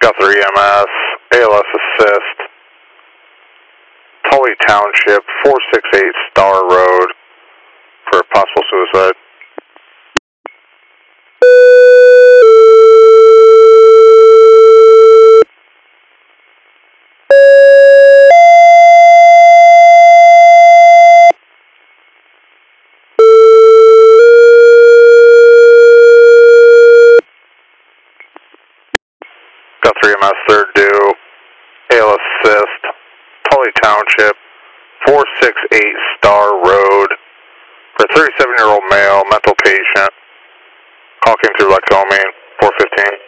Got 3 EMS, ALS assist, Tully Township, 468 Star Road for possible suicide. Got 3 EMS, third due, ALS assist, Tully Township, 468 Star Road for a 37-year-old male, mental patient. Call came through Lycoming, 415.